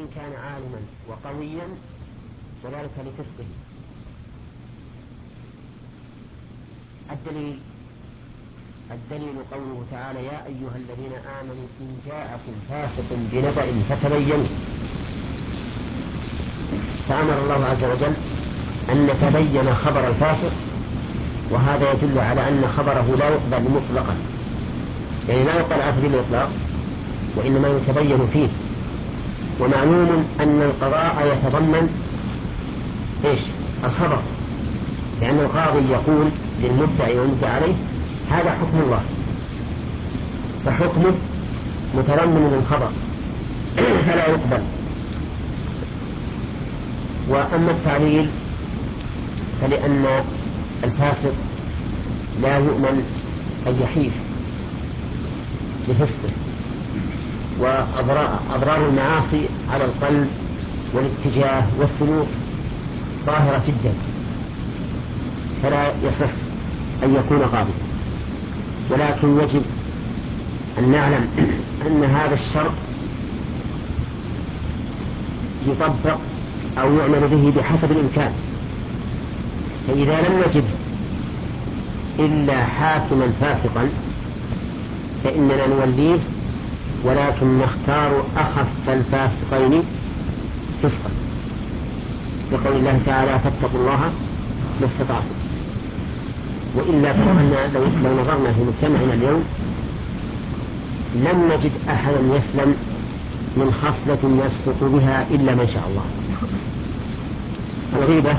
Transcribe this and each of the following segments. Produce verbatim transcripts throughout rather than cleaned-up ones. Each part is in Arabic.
وإن كان عالما وقويا وذلك لفسقه. الدليل الدليل قوله تعالى: يا أيها الذين آمنوا إن جاءكم فاسق بنبأ فتبينوا. فأمر الله عز وجل أن نتبين خبر الفاسق، وهذا يدل على أن خبره لا يقبل مطلقا، يعني لا يقبل على سبيل الإطلاق، وإنما يتبين فيه. ومعلوم أن القضاء يتضمن إيش؟ الخبر، لأن القاضي يقول للمدعي والمدعى عليه: هذا حكم الله، فحكمه متضمن للخبر فلا يقبل. وأما التعليل فلأن الفاسق لا يؤمن أن يحيف بفسقه، وأضرار المعاصي على القلب والاتجاه والسلوك ظاهرة جدا، فلا يصح أن يكون قاضي. ولكن يجب أن نعلم أن هذا الشرط يطبق أو يعمل به بحسب الإمكان. فإذا لم نجد إلا حاكما فاسقا فإننا نوليه، ولكن نختار أخف الفاسقين فسقا، بقول الله تعالى: فاتقوا الله ما استطعتم. وإلا فإننا لو, لو نظرنا في مجتمعنا اليوم لم نجد أحدا يسلم من خصلة يسقط بها إلا من شاء الله. الغيبة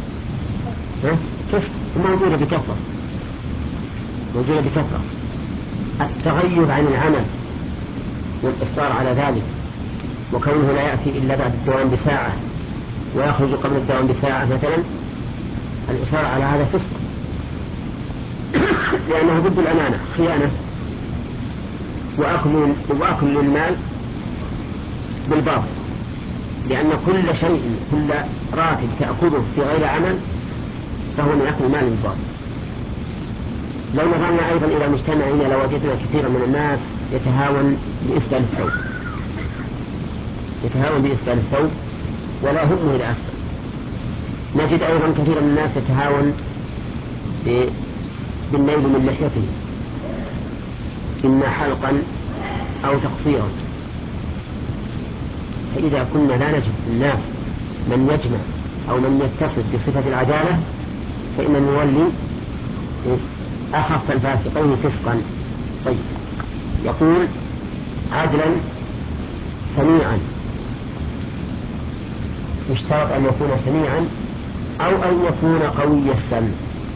كيف موجودة بكثرة، موجودة بكثرة. التغيب عن العمل والإصرار على ذلك، وكونه لا يأتي إلا بعد الدوام بساعة ويخرج قبل الدوام بساعة مثلا، الإصرار على هذا فسق، لأنه ضد الأمانة، خيانة، وأكل, وأكل المال بالباطل، لأن كل شيء كل راتب تأخذه في غير عمل فهو من أكل المال بالباطل. لو نظرنا أيضا إلى مجتمعنا لوجدنا كثيرا من الناس يتهاون بإسدال الثوب، يتهاون بإسدال الثوب ولا همه إلى أسفل. نجد أيضا كثيرا من الناس يتهاون بالنيل من لحيته، إما حلقا أو تقصيرا. فإذا كنا لا نجد الناس من يجمع أو من يتصف بصفة العدالة فإن نولي أخف الفاسقين فسقا. طيب، يقول: عدلا سميعا. يشترط أن يكون سميعا أو أن يكون قوي السمع.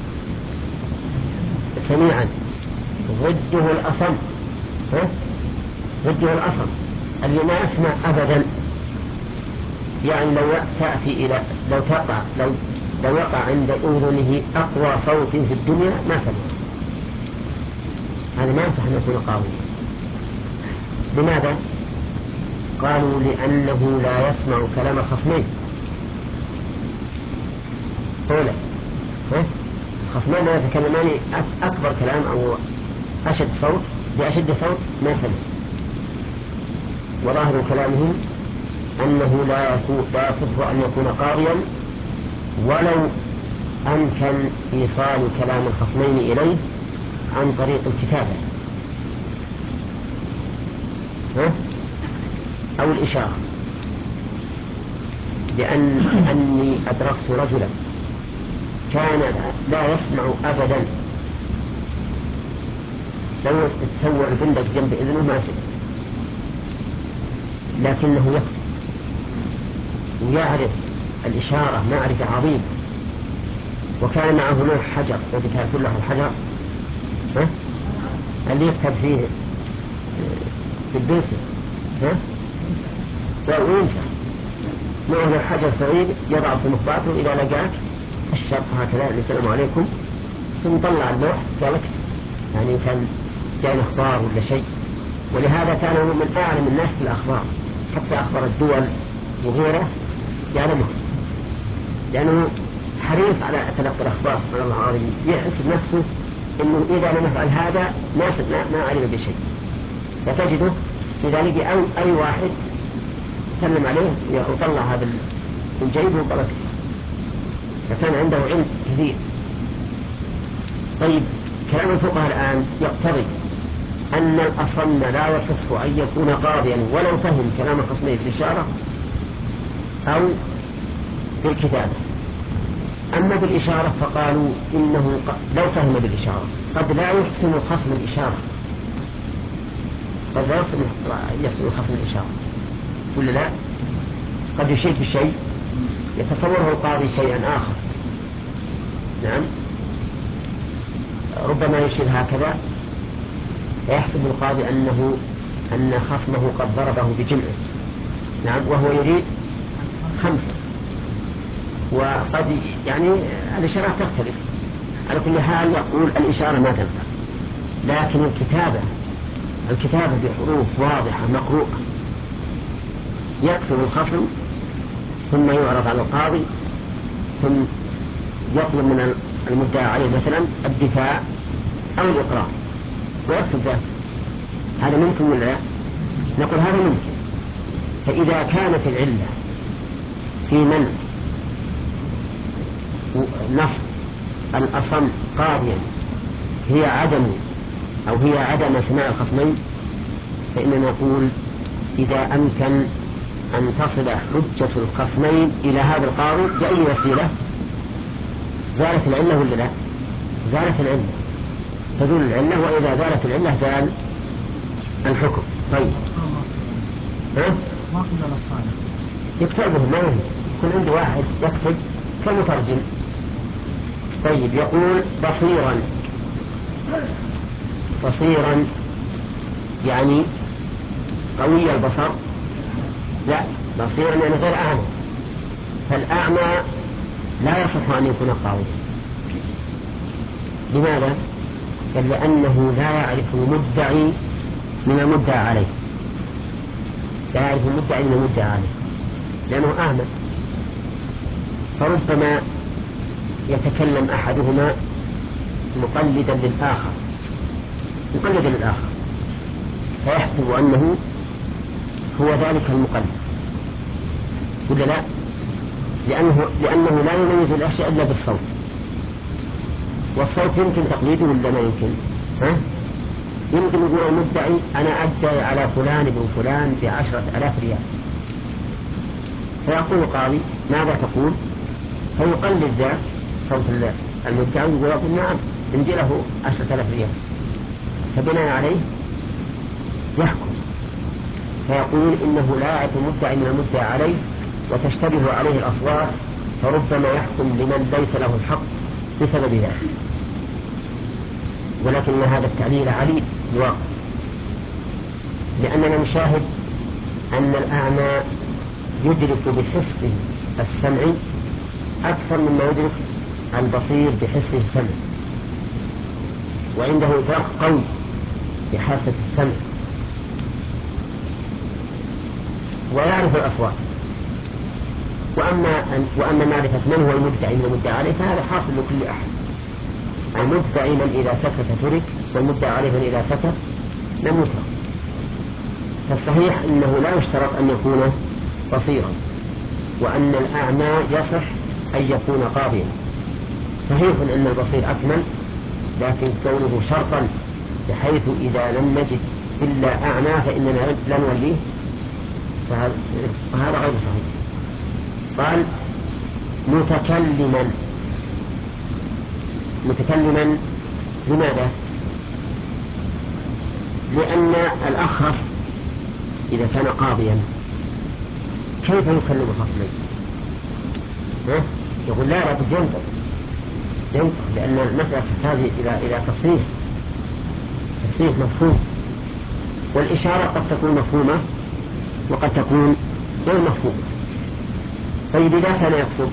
سميعا ضده الأصم، ضده الأصم اللي ما يسمع أبدا. يعني لو تأتي إلى لو تقع لو لو وقع عند أذنه أقوى صوت في الدنيا ما سمع، هذا ما يصح أن يكون قاضيا. لماذا؟ قالوا: لأنه لا يسمع كلام الخصمين. أولا الخصمان لا يتكلمان أكبر كلام أو أشد صوت بأشد صوت ما سمع، وظاهر كلامهم أنه لا يصح أن يكون قاضيا ولو أمكن إيصال كلام الخصمين إليه عن طريق الكتابة أو الإشارة. لأن أني أدركت رجلا كان لا يسمع أبدا، لو تصور بندق جنب إذنه ما سمع، لكنه يكتب ويعرف الإشارة معرفة عظيمة. وكان معه لوح حجر، وذكر كله الحجر اللي يكتب فيه في البيت وينسى معه لوح حجر صغير يضع في مخباته، إذا لقاك الشرط هكذا: السلام عليكم، ثم طلع اللوح قالك، يعني كان جاء اخبار ولا شيء. ولهذا كان من أعلم الناس في الأخبار، حتى أخبار الدول وغيره يعلمه، لأنه حريص على تلقي الأخبار. سبحان الله العظيم، يحسب نفسه أنه إذا لم يفعل هذا ما ما علم بشيء. فتجده إذا لقي أي, أي واحد سلم عليه وطلع هذا من جيبه وبركته، فكان عنده علم كثير. طيب كلام الفقهاء الآن يقتضي أن الأصم لا يصح أن يكون قاضيا ولو فهم كلام الخصمين في الإشارة أو في الكتابة. أما بالإشارة فقالوا إنه لو فهم بالإشارة قد لا يحسن الخصم الإشارة، قد لا يحسن الخصم الإشارة ولا لا؟ قد يشير بشيء يتصوره القاضي شيئا آخر، نعم، ربما يشير هكذا فيحسب القاضي أنه أن خصمه قد ضربه بجمعه، نعم، وهو يريد خمسة. وقد يعني الإشارة تختلف. على كل حال يقول الإشارة ما تنفع، لكن الكتابة الكتابة بحروف واضحة مقروءة يكتب الخصم ثم يعرض على القاضي ثم يطلب من المدعى عليه مثلا الدفاع أو الإقرار ويكتب ذلك. هذا ممكن ولا لا؟ نقول هذا ممكن. فإذا كانت العلة في منع نص الأصم قاضيا هي عدم أو هي عدم سماع الخصمين، فإننا نقول إذا أمكن أن تصل حجة الخصمين إلى هذا القاضي بأي وسيلة زالت العلة ولا لا؟ زالت العلة، تزول العلة، وإذا زالت العلة زال الحكم. طيب ها؟ يكتبه ما يهم، يكون عنده واحد يكتب كمترجم. طيب يقول بصيرا، بصيرا يعني قوي البصر؟ لا، بصيرا يعني غير أعمى، فالأعمى لا يصح أن يكون قاضيا. لماذا؟ قال لأنه لا يعرف المدعي من المدعى عليه، لا يعرف المدعي من المدعى عليه لأنه أعمى، فربما يتكلم أحدهما مقلدا للآخر مقلدا للآخر فيحسب أنه هو ذلك المقلد ولا لا؟ لأنه, لأنه لا يميز الأشياء إلا بالصوت، والصوت يمكن تقليده ولا ما يمكن؟ ها؟ يمكن يقول المدعي أنا أدعي على فلان ابن فلان بعشرة ألاف ريال، فيقول القاضي ماذا تقول؟ فيقلد ذا صوت المدعي ويقول نعم عندي له عشرة ألاف ريال، فبناء عليه يحكم فيقول إنه لا يعرف المدعي من المدعى عليه وتشتبه عليه الأصوات، فربما يحكم لمن ليس له الحق بسبب ذلك. ولكن هذا التعليل عليل الواقع، لأننا نشاهد أن الأعمى يدرك بحسه السمعي أكثر مما يدرك البصير بحسه السمعي، وعنده إدراك قوي بحاسة السمع ويعرف الأصوات. وأما, وأما معرفة من هو المدعي من المدعى عليه فهذا حاصل لكل أحد، المدعي من إذا سكت ترك، والمدعى عليه من إذا سكت لم يترك. فالصحيح أنه لا يشترط أن يكون بصيرا، وأن الأعمى يصح أن يكون قاضيا. صحيح أن البصير أكمل، لكن كونه شرطا بحيث إذا لم نجد إلا أعمى فإننا لا نوليه، فهذا غير صحيح. قال متكلما، متكلما لماذا؟ لأن الأخرس إذا كان قاضيا كيف يكلم الخصمين؟ يقول لا لا بد ينطق ينطق لأن المسألة تحتاج إلى إلى تصريح تصريح مفهوم، والإشارة قد تكون مفهومة وقد تكون غير مفهومة. طيب إذا كان يكتب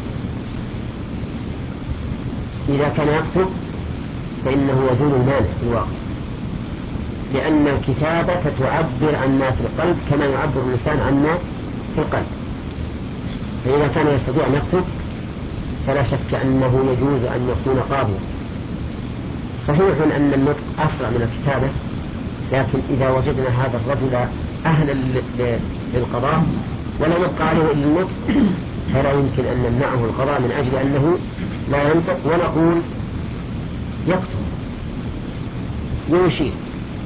إذا كان يكتب فإنه يزول المانع في الواقع، لأن الكتابة تعبر عن ما في القلب كما يعبر اللسان عن ما في القلب. فإذا كان يستطيع أن يكتب فلا شك أنه يجوز أن يكون قاضيا. صحيح أن النطق أسرع من الكتابة، لكن إذا وجدنا هذا الرجل أهلا للقضاء ولا يبقى عليه إلا النطق، فلا يمكن أن نمنعه القضاء من أجل أنه لا ينطق، ونقول يكتب ويشير.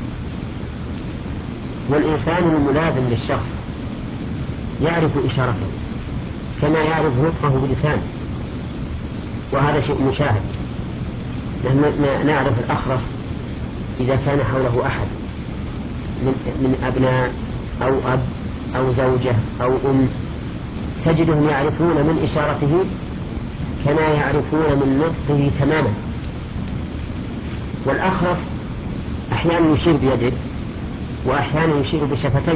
والإنسان الملازم للشخص يعرف إشارته كما يعرف نطقه بلسانه، وهذا شيء مشاهد. نحن نعرف الأخرس إذا كان حوله أحد من أبناء أو أب أو زوجة أو أم، تجدهم يعرفون من إشارته كما يعرفون من نطقه تماما. والأخرس أحيانا يشير بيده وأحيانا يشير بشفتيه،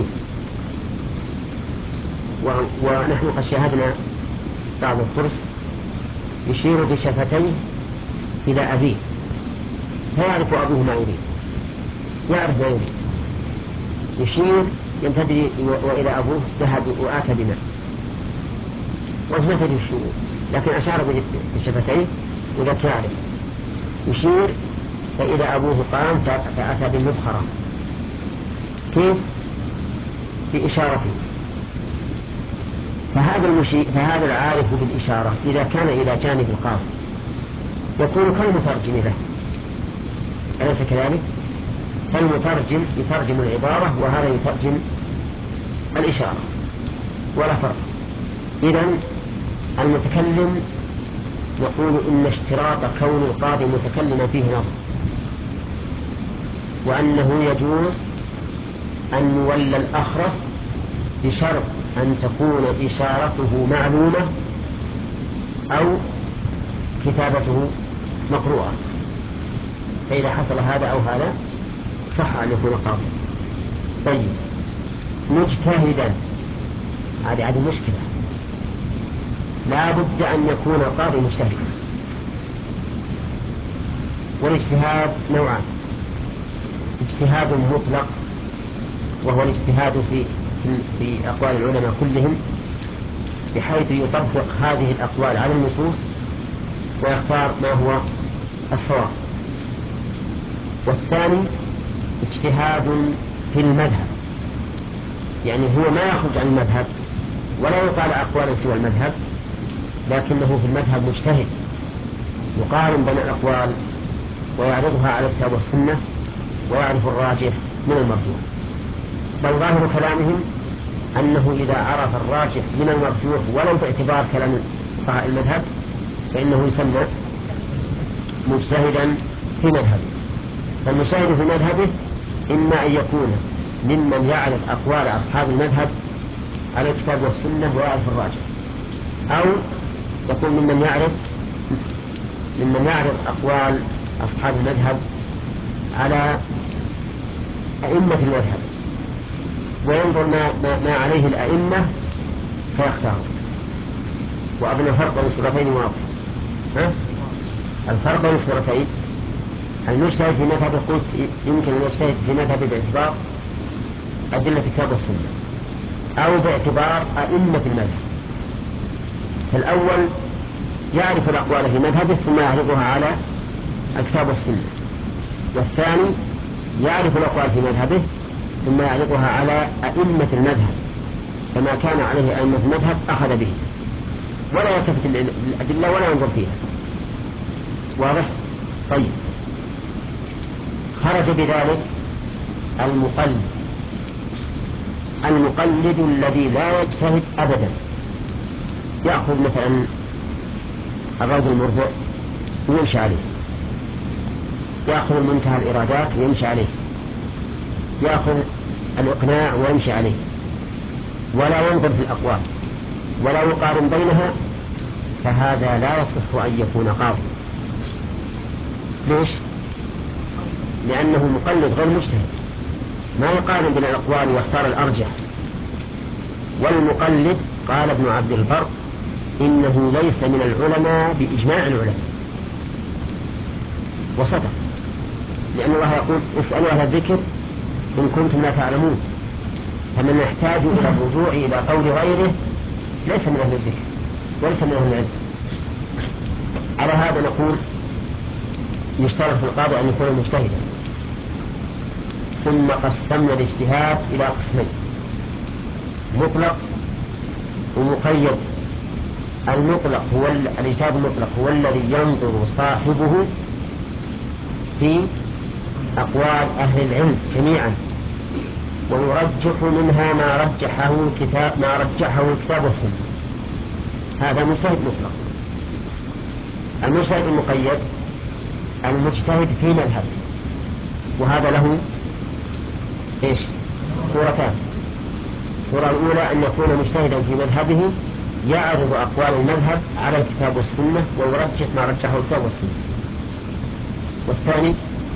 ونحن قد شاهدنا بعض الخرس يشير بشفتيه إلى أبيه، فيعرف أبوه ما يريد، يعرف ما يريد، يشير ينتدري وإلى أبوه ذهب وآتى بماء وما تدري الشيء، لكن أشار بشفتيه وذاك يعرف. يشير فإذا أبوه قام فأتى بالمبخرة. كيف؟ بإشارته. فهذا المشي... فهذا العارف بالإشارة إذا كان إلى جانب القاضي يكون كالمترجم له، أليس كذلك؟ فالمترجم يترجم العبارة وهذا يترجم الإشارة ولا فرق. إذن المتكلم يقول إن اشتراط كون القاضي متكلما فيه نظر، وأنه يجوز أن يولى الأخرس بشرط أن تكون إشارته معلومة أو كتابته مقروءة، فإذا حصل هذا أو هذا صح أن يكون قاضي. طيب، مجتهدا، هذه هذه مشكلة، لا بد أن يكون القاضي مجتهدا. والاجتهاد نوعان: اجتهاد مطلق وهو الاجتهاد في في أقوال العلماء كلهم بحيث يطبق هذه الأقوال على النصوص ويختار ما هو الصواب. والثاني اجتهاد في المذهب، يعني هو ما يخرج عن المذهب ولا يقال أقوالا سوى المذهب، لكنه في المذهب مجتهد يقارن بين الأقوال ويعرضها على الكتاب والسنة ويعرف الراجح من المرجوح. بل ظاهر كلامهم أنه إذا عرف الراجح من المرجوح ولو باعتبار كلام فقهاء المذهب فإنه يسمى مجتهدا في مذهبه. فالمجتهد في مذهبه إما أن يكون ممن يعرف أقوال أصحاب المذهب على الكتاب والسنة ويعرف الراجح، أو يكون ممن يعرف ممن يعرف أقوال أصحاب المذهب على أئمة المذهب وينظر ما, ما, ما عليه الأئمة فيختار. وأظن الفرق بين الصورتين واضح. ها؟ الفرق بين الصورتين: المجتهد في مذهب قلت يمكن أن يجتهد في مذهب باعتبار أدلة الكتاب والسنة أو باعتبار أئمة المذهب. فالأول يعرف الأقوال في مذهبه ثم يعرضها على الكتاب والسنة، والثاني يعرف الأقوال في مذهبه ثم يعرضها على أئمة المذهب، فما كان عليه أئمة المذهب أخذ به ولا يلتفت الأدلة ولا ينظر فيها. واضح؟ طيب، خرج بذلك المقلد المقلد الذي لا يجتهد أبدا، يأخذ مثلا الرجل المربع ويمشي عليه، يأخذ منتهى الإرادات ويمشي عليه، يأخذ الإقناع ويمشي عليه، ولا ينظر في الأقوال ولا يقارن بينها، فهذا لا يصح أن يكون قاضي. ليش؟ لأنه مقلد غير مجتهد، ما يقارن بين الأقوال ويختار الأرجح. والمقلد قال ابن عبد البر إنه ليس من العلماء بإجماع العلماء، وصدق، لأن الله يقول اسألوا أهل الذكر إن كنتم لا تعلمون. فمن يحتاج إلى الرجوع إلى قول غيره ليس من أهل الذكر وليس من أهل العلم. على هذا نقول يشترط في القاضي أن يكون مجتهدا. ثم قسمنا الاجتهاد إلى قسمين: مطلق ومقيد المطلق هو الإجتهاد المطلق هو الذي ينظر صاحبه في أقوال أهل العلم جميعا ويرجح منها ما رجحه الكتاب ما رجحه الكتاب والسنة. هذا مجتهد مطلق. المجتهد المقيد المجتهد في مذهب، وهذا له ايش؟ صورتان. الصورة الأولى أن يكون مجتهدا في مذهبه يعرض أقوال المذهب على الكتاب والسنة ويرجح ما رجحه الكتاب والسنة. والثاني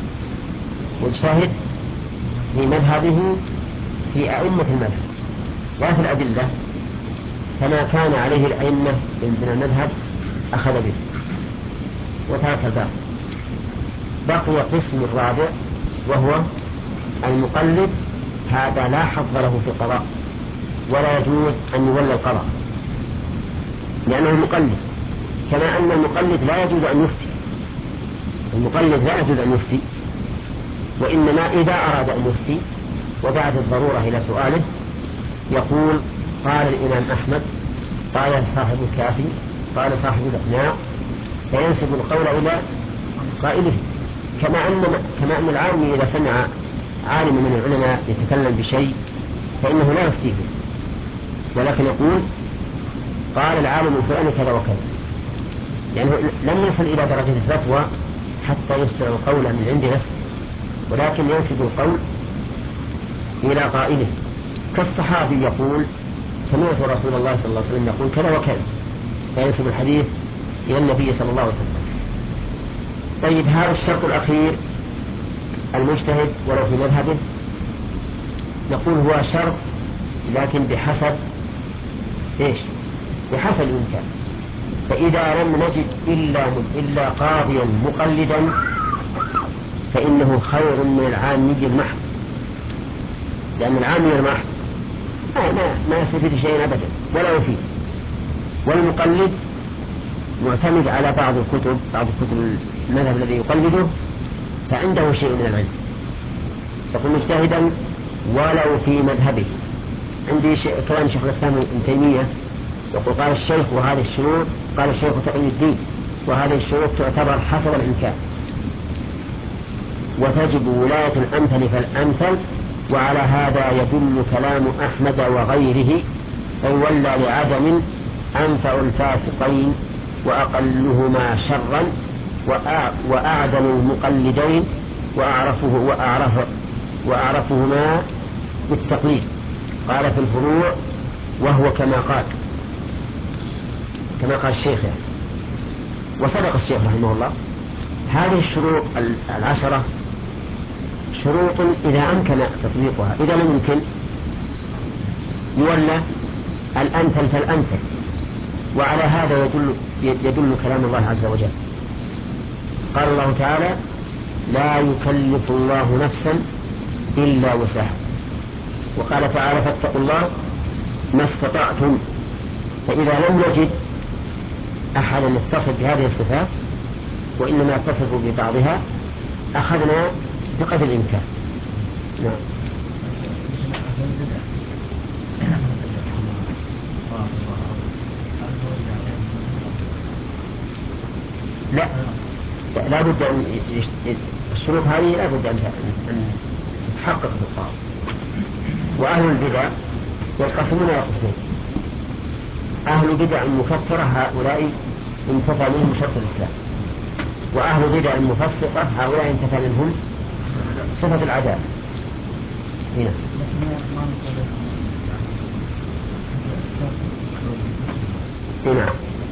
مجتهد في مذهبه في أئمة المذهب لا في الأدلة، فما كان عليه الأئمة من المذهب أخذ به وترك الباقي. بقي قسم الرابع وهو المقلد. هذا لا حظ له في القضاء ولا يجوز أن يولى القضاء لأنه مقلد، كما أن المقلد لا يجوز أن يفتي. المقلد لا يجوز أن يفتي، وإنما إذا أراد أن يفتي ودعت الضرورة إلى سؤاله يقول قال الإمام أحمد، قال صاحب الكافي، قال صاحب الإقناع، فينسب القول إلى قائله. كما أن كما أن العالم إذا سمع عالم من العلماء يتكلم بشيء فإنه لا يفتيه، ولكن يقول قال العالم الفلاني كذا وكذا، لأنه لم يصل إلى درجة الفتوى حتى يصدر القول من عند نفسه، ولكن ينسب القول إلى قائله. كالصحابي يقول سمعت رسول الله صلى الله عليه وسلم يقول كذا وكذا، فينسب الحديث إلى النبي صلى الله عليه وسلم. طيب، هذا الشرط الأخير المجتهد ولو في مذهبه نقول هو شرط لكن بحسب إيش؟ بحسب الإمكان. فإذا لم نجد إلا, إلا قاضيا مقلدا فإنه خير من العامي المحض، لأن العامي المحض ما, ما, ما يستفيد شيئا أبدا ولا يفيد، والمقلد معتمد على بعض الكتب بعض الكتب المذهب الذي يقلده فعنده شيء من العلم، يكون مجتهدا ولو في مذهبه. عندي كلام شيخ الإسلام ابن تيمية يقول قال الشيخ وهذه الشروط، قال الشيخ تقي الدين وهذه الشروط تعتبر حسب الإمكان، وتجب ولاية الأمثل فالأمثل، وعلى هذا يدل كلام أحمد وغيره أن ولى لعدم أنفع الفاسقين وأقلهما شرا وأعدل المقلدين وأعرفه وأعرف وأعرفهما بالتقليد. قال في الفروع وهو كما قال كما قال الشيخ يعني. وصدق الشيخ رحمه الله. هذه الشروط العشرة شروط إذا أمكن تطبيقها، إذا لم يمكن يولى الأمثل فالأمثل. وعلى هذا يدل, يدل كلام الله عز وجل. قال الله تعالى لا يكلف الله نفسا إلا وسعها، وقال تعالى فاتقوا الله ما استطعتم. فإذا لم نجد أحدا يتصف بهذه الصفات وإنما يتصف ببعضها أخذنا بقدر الإمكان. نعم. لا لا بد أن الشروط هذه لا بد أن تتحقق في القاضي. وأهل البدع ينقسمون إلى قسمين: أهل بدع مكفرة هؤلاء انتفى منهم شرط الإسلام، وأهل بدع مفسقة هؤلاء انتفى منهم صفة العدالة. هنا هنا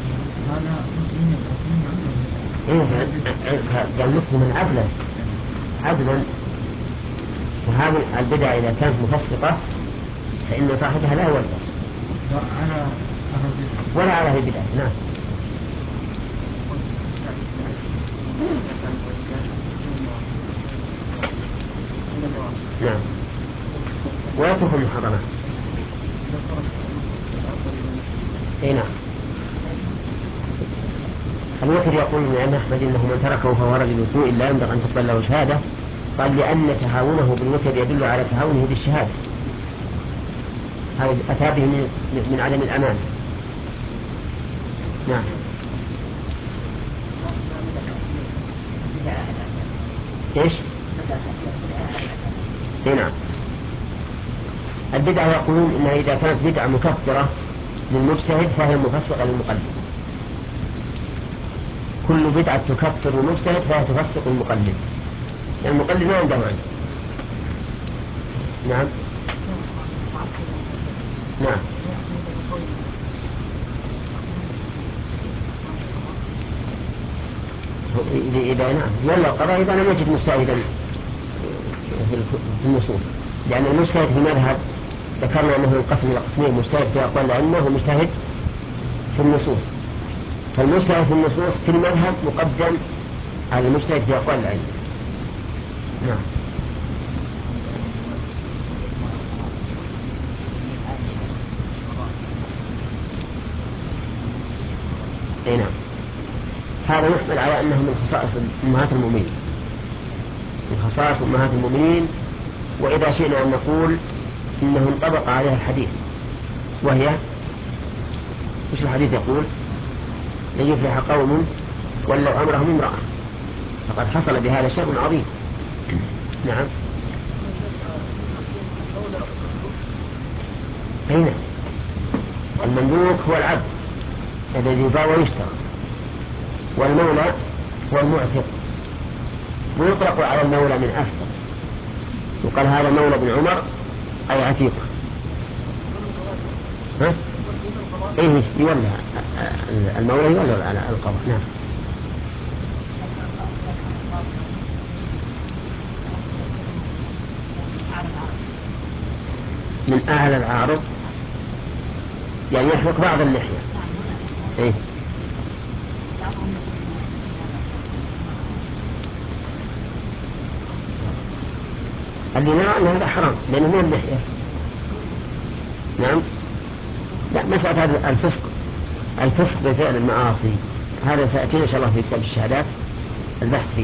قال مسلم عدلا عدلا. وهذه البدع إذا كانت مفسقة فإن صاحبها لا يولى ولا على البدع. نعم. نعم. ويترك المحرمات. اي نعم. الوتر يقول لأن أحمد إنه من تركه فهو رجل سوء لا ينبغي أن تقبل له شهادة. قال لأن تهاونه بالوتر يدل على تهاونه بالشهادة، هذا أتى به من عدم الأمان. نعم. ايش؟ نعم. البدعة يقولون إنها إذا كانت بدعة مكفرة للمجتهد فهي مفسقة للمقلد. كل بدعة تكفر المجتهد فهي تفسق المقلد، لأن المقلد ما عنده معنى. نعم. نعم. إذا نعم ولا القضاء إذا لم يجد مجتهدا في النصوص، لأن المجتهد في المذهب ذكرنا أنه ينقسم إلى قسمين: مجتهد في أقوال الأئمة ومجتهد في النصوص. فالمجتهد في النصوص في المذهب مقدم على المجتهد في أقوال الأئمة. نعم. أي نعم. هذا يحمل على أنه من خصائص أمهات المؤمنين، من خصائص أمهات المؤمنين. وإذا شئنا أن نقول إنه انطبق عليها الحديث، وهي إيش الحديث يقول؟ لن يفلح قوم ولوا أمرهم امرأة، فقد حصل بهذا شر عظيم. نعم. هنا المملوك هو العبد الذي يباع ويشترى، والمولى هو المعتق. ويطلق على المولى من أسفل، وقال هذا مولى بن عمر أي عتيق. ها؟ إيه يولى المولى يولى على القضاء. نعم. من أعلى العارض يعني يحلق بعض اللحية. إيه؟ اللي نرى أن هذا حرام لأنه من اللحية. نعم. لا، مسألة هذا الفسق، الفسق بفعل المعاصي، هذا سيأتينا إن شاء الله في كتاب الشهادات البحث فيه.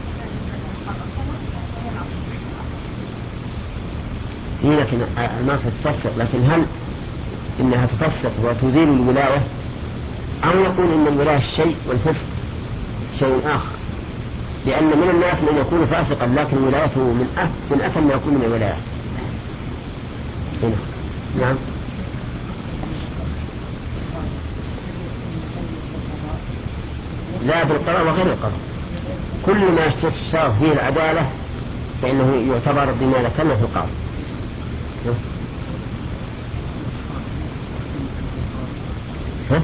هي لكن المعصية تفسق، لكن هل إنها تفسق وتزيل الولاية، أو نقول إن الولاية شيء والفسق شيء آخر؟ لأن من الناس من يكون فاسقا لكن ولايته من أث من أثم ما يكون من الولاية. هنا. نعم. لا، بالقضاء وغير القضاء، كل ما استفسر فيه العدالة فإنه يعتبر بما ذكرنا في القاضي. ها؟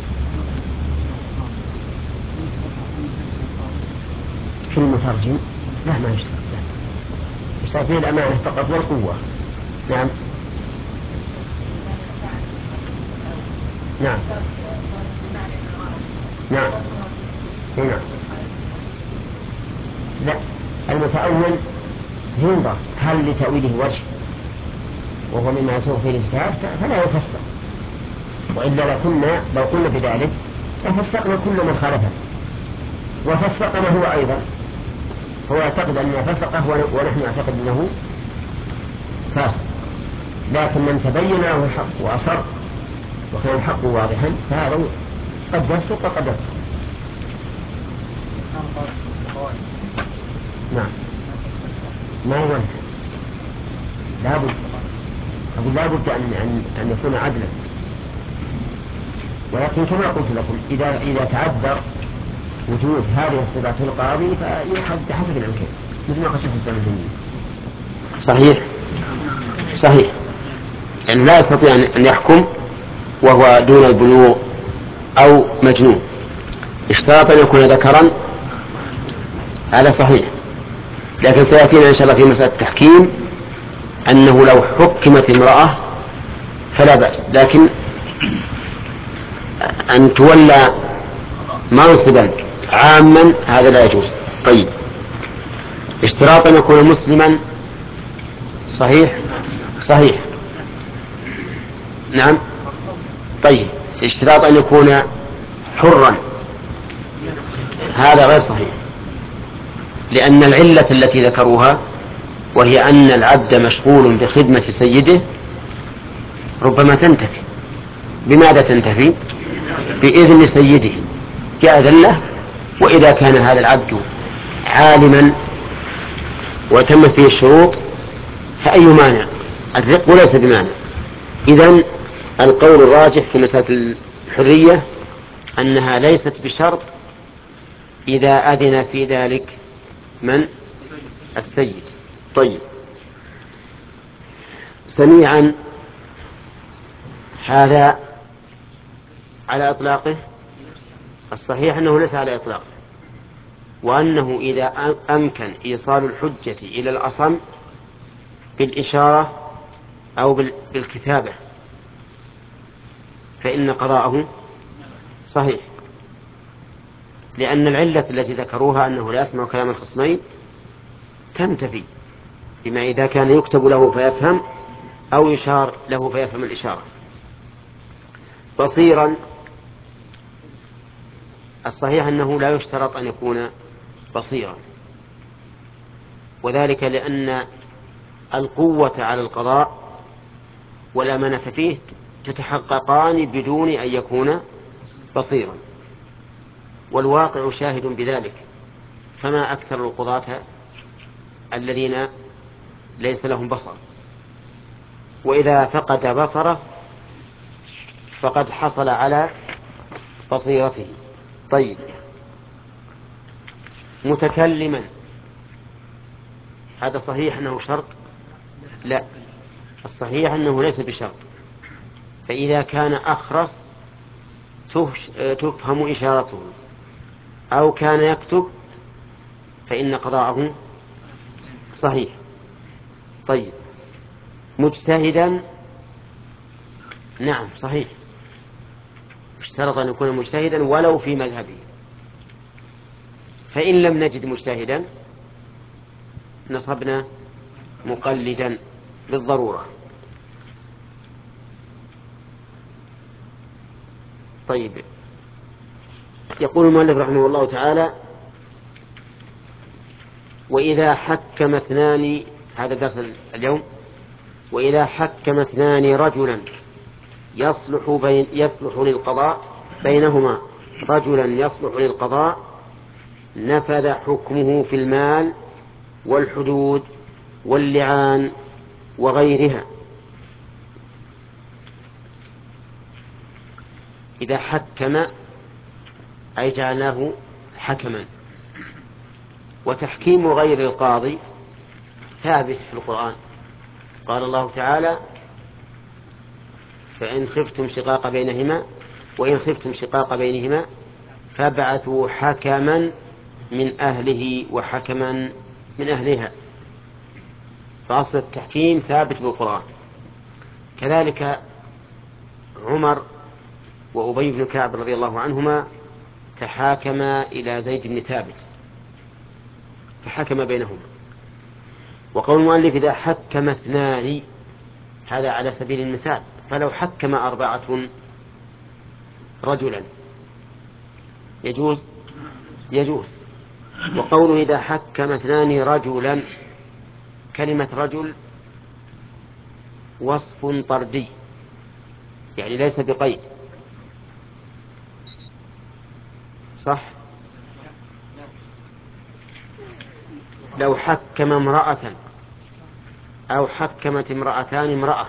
في المترجم لا، ما يشترط، يشترط فيه الأمانة فقط والقوة. نعم. نعم. نعم. هنا. لا، المتأول ينظر هل لتأويله وجه وهو مما يسوغ فيه الاجتهاد فلا يفسر، وإلا لكنا لو قلنا بذلك لفسقنا كل من خالفه وفسقنا هو أيضا. هو يعتقد أنه فسقه ونحن نعتقد أنه فاسق، لكن من تبين له الحق وأصر وكان الحق واضحا فهذا قد يفسق وقد يفسق. نعم. ما هو لابد أقول لابد أن, أن, أن يكون عدلا، ولكن كما قلت لكم إذا, إذا تعذر وجود هذه الصفات في القاضي فيحد حسب الإمكان مثل ما قصد الزمن. صحيح صحيح، يعني لا يستطيع أن يحكم وهو دون البلوغ أو مجنون، اشتراط أن يكون ذكرا، هذا صحيح. لكن سيأتينا إن شاء الله في مسألة التحكيم أنه لو حكمت امرأة فلا بأس، لكن أن تولى منصبا عاما هذا لا يجوز. طيب، اشتراط أن يكون مسلما، صحيح صحيح. نعم. طيب، اشتراط أن يكون حرا، هذا غير صحيح، لأن العلة التي ذكروها وهي أن العبد مشغول بخدمة سيده ربما تنتفي. بماذا تنتفي؟ بإذن سيده يأذن له. وإذا كان هذا العبد عالما وتمت فيه الشروط فأي مانع؟ الرق ليس بمانع. إذن القول الراجح في مسألة الحرية أنها ليست بشرط إذا أذن في ذلك من؟ السيد. طيب، سميعا هذا على إطلاقه؟ الصحيح أنه ليس على إطلاقه، وأنه إذا أمكن إيصال الحجة إلى الأصم بالإشارة أو بالكتابة فإن قضاءه صحيح، لأن العلة التي ذكروها أنه لا يسمع كلام الخصمين تنتفي بما إذا كان يكتب له فيفهم أو يشار له فيفهم الإشارة. بصيرا الصحيح أنه لا يشترط أن يكون بصيرا، وذلك لأن القوة على القضاء والأمانة فيه تتحققان بدون أن يكون بصيرا، والواقع شاهد بذلك. فما أكثر القضاة الذين ليس لهم بصر، وإذا فقد بصره فقد حصل على بصيرته. طيب، متكلما هذا صحيح أنه شرط؟ لا، الصحيح أنه ليس بشرط. فإذا كان أخرس تفهم إشارته أو كان يكتب فإن قضاءه صحيح. طيب، مجتهدا نعم صحيح، اشترط أن يكون مجتهدا ولو في مذهبه، فإن لم نجد مجتهدا نصبنا مقلدا بالضرورة. طيب، يقول المؤلف رحمه الله تعالى: وإذا حكم اثنان، هذا درس اليوم، وإذا حكم اثنان رجلا يصلح, بين يصلح للقضاء بينهما رجلا يصلح للقضاء نفذ حكمه في المال والحدود واللعان وغيرها. إذا حكم أي جعلناه حكما، وتحكيم غير القاضي ثابت في القرآن. قال الله تعالى: فإن خفتم شقاق بينهما وإن خفتم شقاق بينهما فابعثوا حكما من أهله وحكما من أهلها. فأصل التحكيم ثابت بالقرآن. كذلك عمر وأبي بن كعب رضي الله عنهما تحاكما إلى زيد بن ثابت فحكم بينهما. وقول المؤلف: إذا حكم اثنان، هذا على سبيل المثال، فلو حكم أربعة رجلا يجوز يجوز. وقوله إذا حكم اثنان رجلا، كلمة رجل وصف طردي يعني ليس بقيد، صح؟ لو حكم امرأة أو حكمت امرأتان امرأة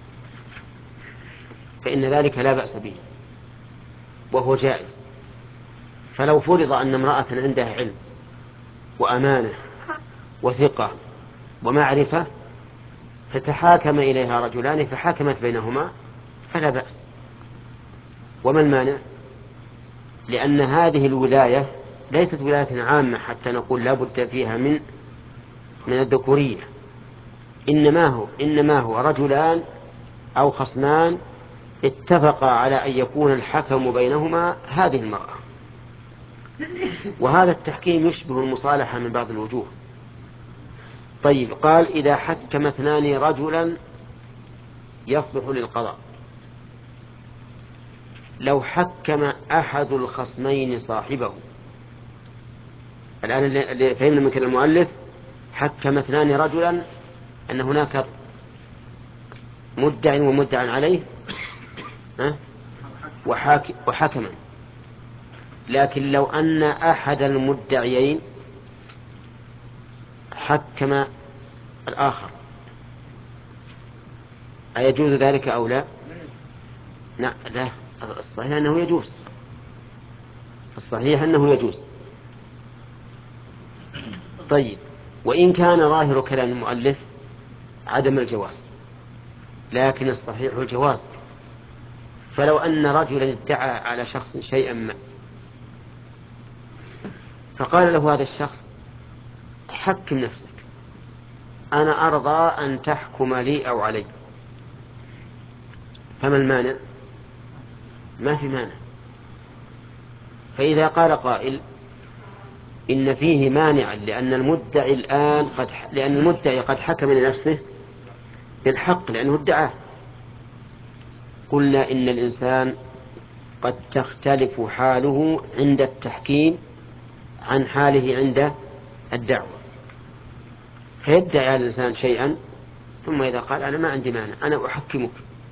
فإن ذلك لا بأس به وهو جائز. فلو فرض أن امرأة عندها علم وأمانة وثقة ومعرفة فتحاكم إليها رجلان فحكمت بينهما فلا بأس. وما المانع؟ لأن هذه الولاية ليست ولاية عامة حتى نقول لا بد فيها من من الذكورية، إنما هو إنما هو رجلان أو خصمان اتفقا على أن يكون الحكم بينهما هذه المرأة. وهذا التحكيم يشبه المصالحة من بعض الوجوه. طيب، قال: إذا حكم اثنان رجلا يصلح للقضاء. لو حكم أحد الخصمين صاحبه، الآن اللي فهمنا من كلام المؤلف حكم اثنان رجلا أن هناك مدع ومدع عليه، ها؟ وحاك وحكما. لكن لو أن أحد المدعيين حكم الآخر أيجوز ذلك أو لا؟ لا لا، الصحيح أنه يجوز، الصحيح أنه يجوز. طيب، وإن كان ظاهر كلام المؤلف عدم الجواز، لكن الصحيح الجواز. فلو أن رجلا ادعى على شخص شيئا ما، فقال له هذا الشخص حكم نفسك، أنا أرضى أن تحكم لي أو علي، فما المانع؟ ما في مانع. فإذا قال قائل إن فيه مانعا لأن المدعي الآن قد لأن المدعي قد حكم لنفسه بالحق لأنه ادعاه، قلنا إن الإنسان قد تختلف حاله عند التحكيم عن حاله عند الدعوة. فيدعي الإنسان شيئا ثم إذا قال أنا ما عندي مانع أنا أحكمك،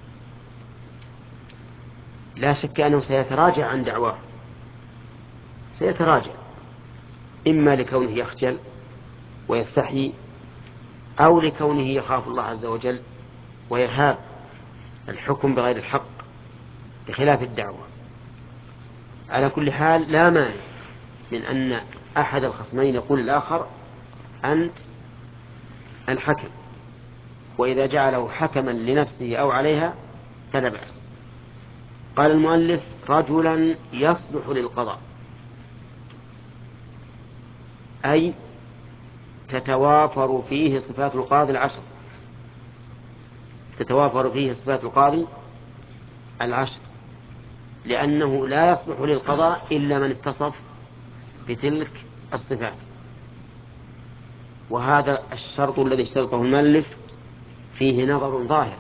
لا شك أنه سيتراجع عن دعواه، سيتراجع إما لكونه يخجل ويستحيي، أو لكونه يخاف الله عز وجل ويهاب الحكم بغير الحق بخلاف الدعوة. على كل حال لا مانع من أن أحد الخصمين يقول الآخر أنت الحكم، وإذا جعله حكما لنفسه أو عليها فلا بأس. قال المؤلف رجلا يصلح للقضاء، أي تتوافر فيه صفات القاضي العشر، تتوافر فيه صفات القاضي العشر، لأنه لا يصلح للقضاء إلا من اتصف بتلك الصفات. وهذا الشرط الذي اشترطه المؤلف فيه نظر ظاهر.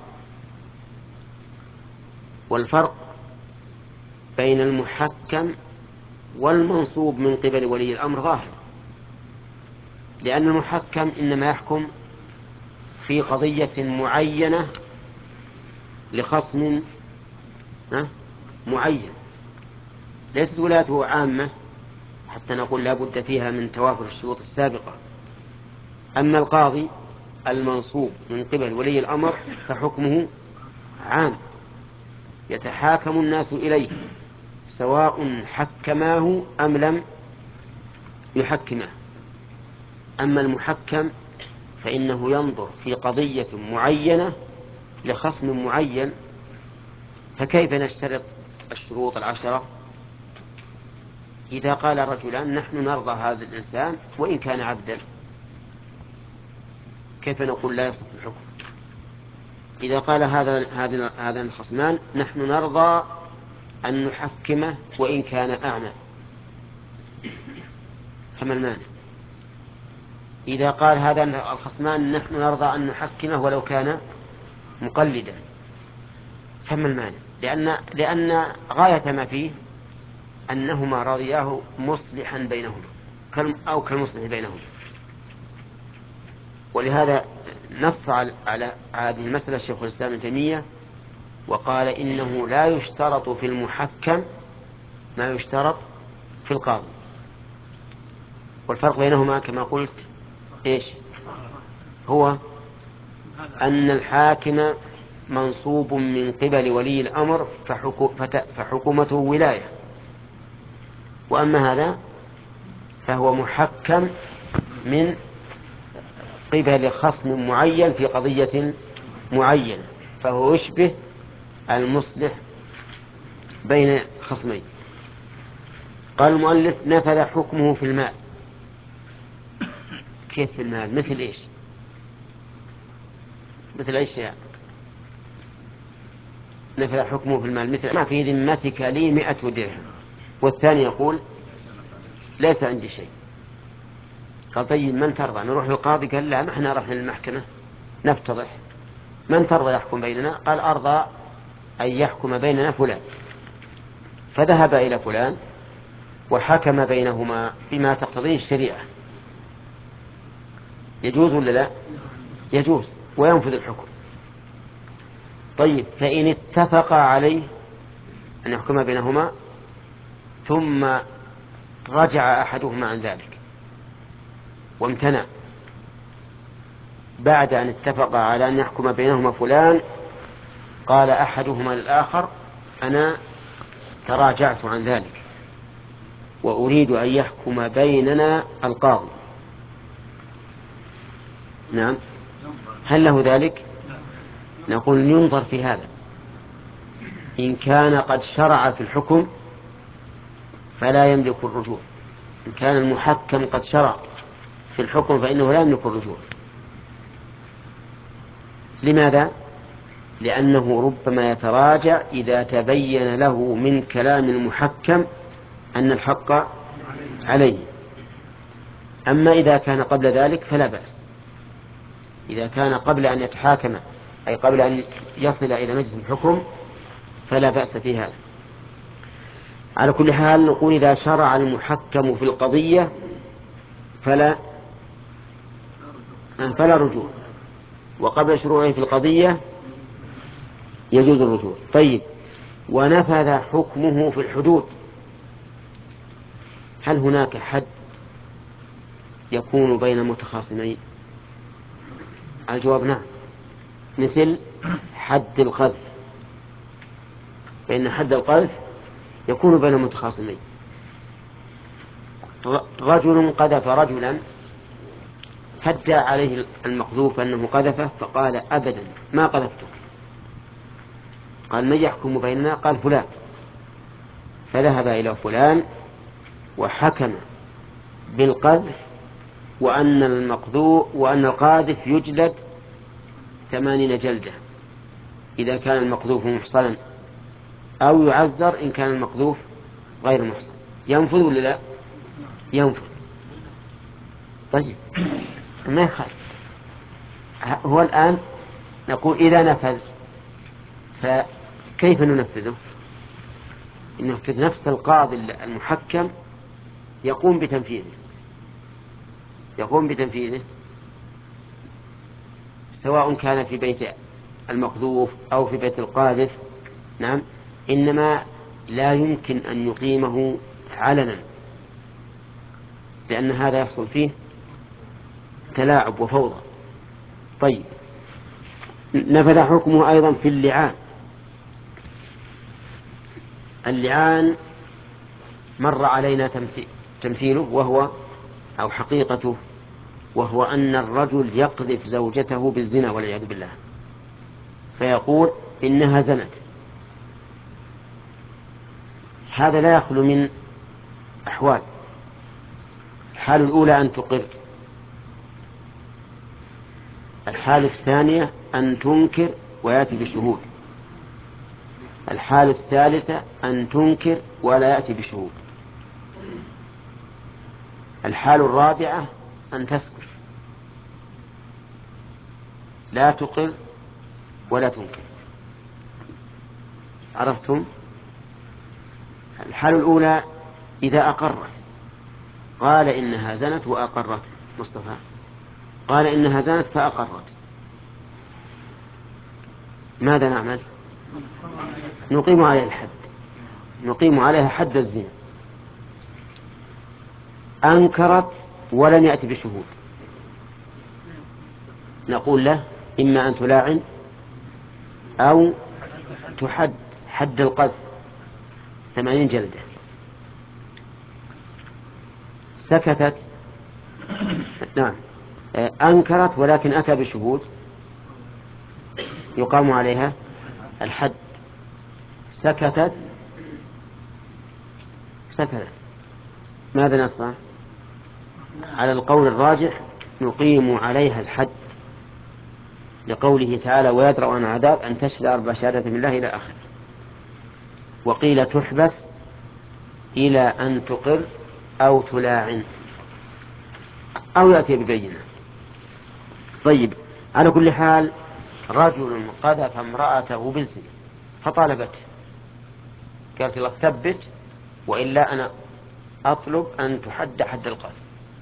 والفرق بين المحكم والمنصوب من قبل ولي الأمر ظاهر، لأن المحكم إنما يحكم في قضية معينة لخصم معين، ليست ولايته عامة حتى نقول لا بد فيها من توافر الشروط السابقة. أما القاضي المنصوب من قبل ولي الأمر فحكمه عام، يتحاكم الناس إليه سواء حكماه أم لم يحكمه. أما المحكم فإنه ينظر في قضية معينة لخصم معين. فكيف نشترط الشروط العشرة؟ إذا قال رجلان نحن نرضى هذا الإنسان وإن كان عبدا، كيف نقول لا يصح الحكم؟ إذا قال هذا هذا هذا الخصمان نحن نرضى أن نحكمه وإن كان أعمى، فما المانع؟ إذا قال هذا الخصمان نحن نرضى أن نحكمه ولو كان مقلدا، فما المانع؟ لأن لأن غاية ما فيه أنهما رضياه مصلحا بينهما أو كالمصلح بينهما. ولهذا نص على هذه المسألة الشيخ الإسلام ابن تيمية وقال إنه لا يشترط في المحكم ما يشترط في القاضي. والفرق بينهما كما قلت إيش هو؟ أن الحاكم منصوب من قبل ولي الأمر فحكومته ولاية، وأما هذا فهو محكم من قبل خصم معين في قضية معينة، فهو يشبه المصلح بين خصمين. قال المؤلف نفذ حكمه في المال. كيف في المال؟ مثل إيش؟ مثل أي شيء نفذ حكمه في المال؟ مثل ما في ذمتك لي مئة درهم، والثاني يقول ليس عندي شيء. قال طيب من ترضى؟ نروح للقاضي؟ قال لا، ما احنا نروح للمحكمة نفتضح. من ترضى يحكم بيننا؟ قال أرضى أن يحكم بيننا فلان. فذهب إلى فلان وحكم بينهما بما تقتضيه الشريعة. يجوز ولا لا؟ يجوز، وينفذ الحكم. طيب فإن اتفق عليه أن يحكم بينهما ثم رجع أحدهما عن ذلك وامتنع بعد أن اتفق على أن يحكم بينهما فلان، قال أحدهما للآخر أنا تراجعت عن ذلك وأريد أن يحكم بيننا القاضي. نعم، هل له ذلك؟ نقول ينظر في هذا، إن كان قد شرع في الحكم فلا يملك الرجوع، إن كان المحكم قد شرع في الحكم فإنه لا يملك الرجوع. لماذا؟ لأنه ربما يتراجع إذا تبين له من كلام المحكم أن الحق عليه. أما إذا كان قبل ذلك فلا بأس، إذا كان قبل أن يتحاكم أي قبل أن يصل إلى مجلس الحكم فلا بأس في هذا. على كل حال نقول إذا شرع المحكم في القضية فلا فلا رجوع، وقبل شروعه في القضية يجوز الرجوع. طيب، ونفذ حكمه في الحدود، هل هناك حد يكون بين متخاصمين؟ الجواب نعم، مثل حد القذف، فإن حد القذف يكون بين متخاصمين. رجل قذف رجلا فادعى عليه المقذوف أنه قذفه فقال أبدا ما قذفته، قال من يحكم بيننا؟ قال فلان، فذهب إلى فلان وحكم بالقذف وأن المقذوف وأن القاذف يجلد ثمانين جلدة إذا كان المقذوف محصنا، أو يعزر إن كان المقذوف غير محصن. ينفذ ولا لا؟ ينفذ. طيب، ما يخالف. هو الآن نقول إذا نفذ فكيف ننفذه؟ ننفذ نفس القاضي المحكم يقوم بتنفيذه يقوم بتنفيذه سواء كان في بيت المقذوف أو في بيت القاذف. نعم، إنما لا يمكن أن يقيمه علنا، لأن هذا يحصل فيه تلاعب وفوضى. طيب، نفذ حكمه أيضا في اللعان. اللعان مر علينا تمثيله وهو أو حقيقته، وهو أن الرجل يقذف زوجته بالزنا والعياذ بالله، فيقول إنها زنت. هذا لا يخلو من أحوال. الحالة الأولى أن تقر، الحالة الثانية أن تنكر ويأتي بشهود، الحالة الثالثة أن تنكر ولا يأتي بشهود، الحالة الرابعة أن تسكت لا تقر ولا تنكر. عرفتم؟ الحالة الأولى إذا أقرت، قال إنها زنت وأقرت، مصطفى قال إنها زنت فأقرت، ماذا نعمل؟ نقيم عليها الحد، نقيم عليها حد الزنا. أنكرت ولم يأتي بشهود، نقول له إما أن تلاعن أو تحد حد القذف ثمانين جلدة. سكتت، نعم، أنكرت ولكن أتى بشهود، يقام عليها الحد. سكتت سكتت ماذا نصنع؟ على القول الراجح نقيم عليها الحد، لقوله تعالى ويدرأ عن عذاب أن تشهد أربع شهادات من الله إلى آخر. وقيل تحبس إلى أن تقر أو تلاعن أو يأتي ببينة. طيب، على كل حال رجل قذف امرأته بالزنا فطالبته، قالت له ثبت وإلا أنا أطلب أن تحد حد القذف.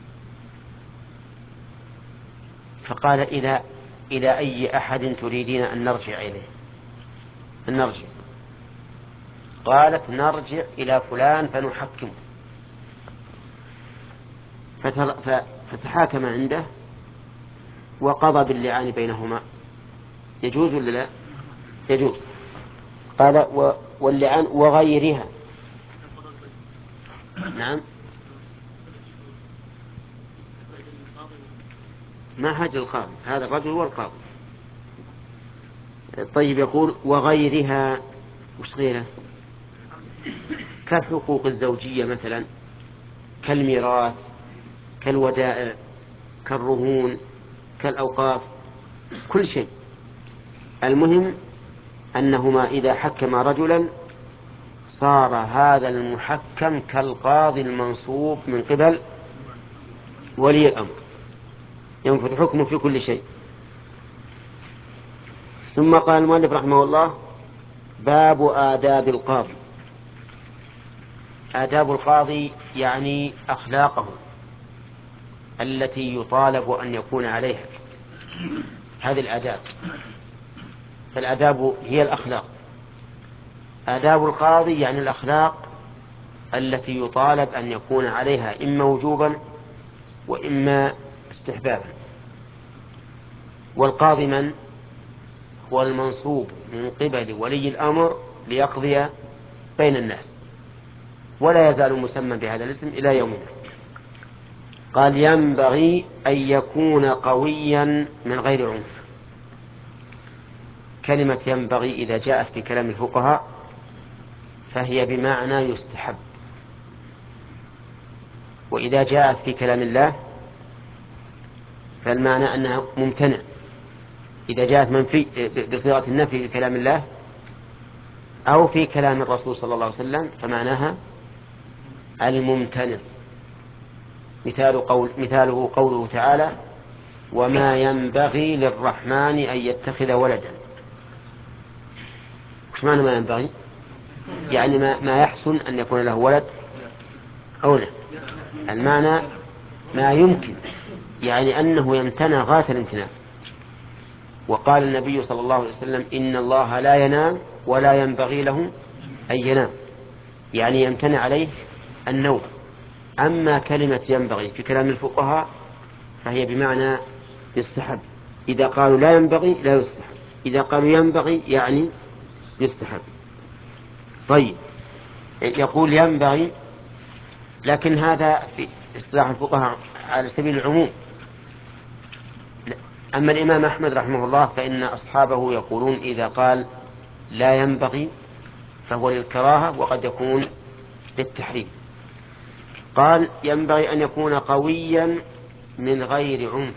فقال إلى إلى أي أحد تريدين أن نرجع إليه؟ أن نرجع قالت نرجع إلى فلان فنحكمه، فتحاكم عنده وقضى باللعان بينهما. يجوز ولا لا؟ يجوز. قال واللعان وغيرها. نعم، ما حاجة القاضي، هذا الرجل هو القاضي. طيب، يقول وغيرها، وش غيره؟ كالحقوق الزوجية مثلا، كالميراث، كالودائع، كالرهون، كالأوقاف، كل شيء. المهم أنهما إذا حكما رجلا صار هذا المحكم كالقاضي المنصوب من قبل ولي الأمر، ينفذ حكمه في كل شيء. ثم قال المؤلف رحمه الله: باب آداب القاضي. آداب القاضي يعني أخلاقه التي يطالب أن يكون عليها، هذه الآداب. فالآداب هي الأخلاق. آداب القاضي يعني الأخلاق التي يطالب أن يكون عليها، إما وجوبا وإما استحبابا. والقاضي من هو؟ المنصوب من قبل ولي الأمر ليقضي بين الناس، ولا يزال مسمى بهذا الاسم إلى يومنا. قال ينبغي أن يكون قويا من غير عنف. كلمة ينبغي إذا جاءت في كلام الفقهاء فهي بمعنى يستحب، وإذا جاءت في كلام الله فالمعنى أنها ممتنع. إذا جاءت منفي بصيغة النفي في كلام الله أو في كلام الرسول صلى الله عليه وسلم فمعناها الممتنع. مثال قول مثاله قوله تعالى: وما ينبغي للرحمن أن يتخذ ولدا. وش معنى ما ينبغي؟ يعني ما, ما يحسن أن يكون له ولد أو لا. المعنى ما يمكن، يعني أنه يمتنع غاية الامتناع. وقال النبي صلى الله عليه وسلم: إن الله لا ينام ولا ينبغي له أن ينام، يعني يمتنع عليه النوم. أما كلمة ينبغي في كلام الفقهاء فهي بمعنى يستحب. إذا قالوا لا ينبغي لا يستحب، إذا قالوا ينبغي يعني يستحب. طيب، يقول ينبغي، لكن هذا في اصطلاح الفقهاء على سبيل العموم. أما الإمام أحمد رحمه الله فإن أصحابه يقولون إذا قال لا ينبغي فهو للكراهة وقد يكون للتحريم. قال ينبغي أن يكون قويا من غير عنف.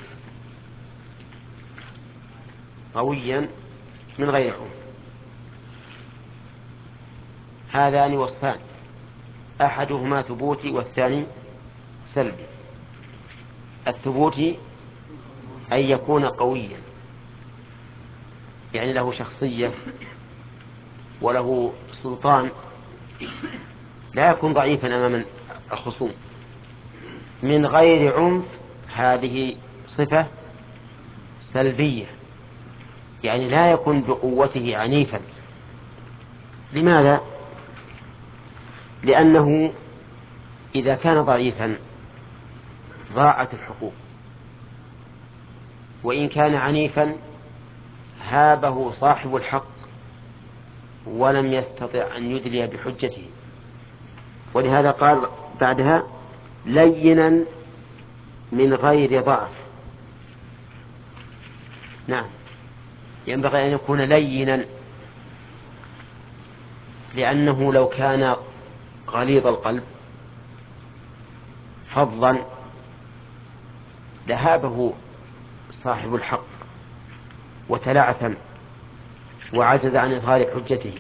قويا من غير عنف، هذان وصفان، أحدهما ثبوتي والثاني سلبي. الثبوتي أن يكون قويا، يعني له شخصية وله سلطان، لا يكون ضعيفا أمام الخصوم. من غير عنف هذه صفة سلبية، يعني لا يكون بقوته عنيفا. لماذا؟ لأنه إذا كان ضعيفا ضاعت الحقوق، وإن كان عنيفا هابه صاحب الحق ولم يستطع أن يدلي بحجته. ولهذا قال بعدها لينا من غير ضعف. نعم، ينبغي أن يكون لينا، لأنه لو كان غليظ القلب فظا لهابه صاحب الحق وتلعثم وعجز عن إظهار حجته.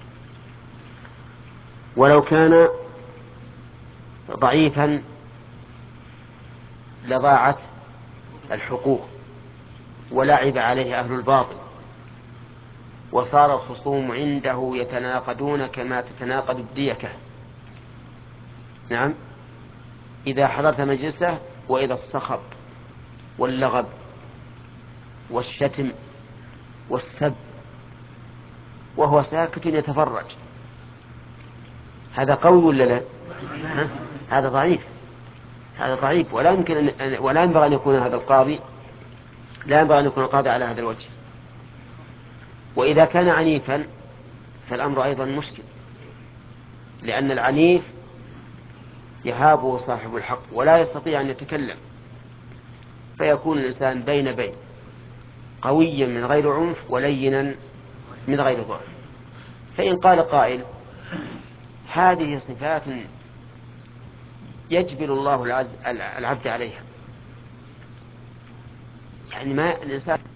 ولو كان ضعيفا لضاعت الحقوق ولعب عليه أهل الباطل، وصار الخصوم عنده يتناقضون كما تتناقض الديكة. نعم، إذا حضرت مجلسه وإذا الصخب واللغب والشتم والسب وهو ساكت يتفرج، هذا قوي ولا لا؟ ها؟ هذا ضعيف، هذا ضعيف، ولا يمكن أن ولا ينبغي أن يكون هذا القاضي لا ينبغي أن يكون القاضي على هذا الوجه. وإذا كان عنيفا فالأمر أيضا مشكل، لأن العنيف يهابه صاحب الحق ولا يستطيع أن يتكلم، فيكون الإنسان بين بين، قويا من غير عنف ولينا من غير ضعف. فإن قال قائل هذه صفات يجبل الله العبد عليها، يعني ما الإنسان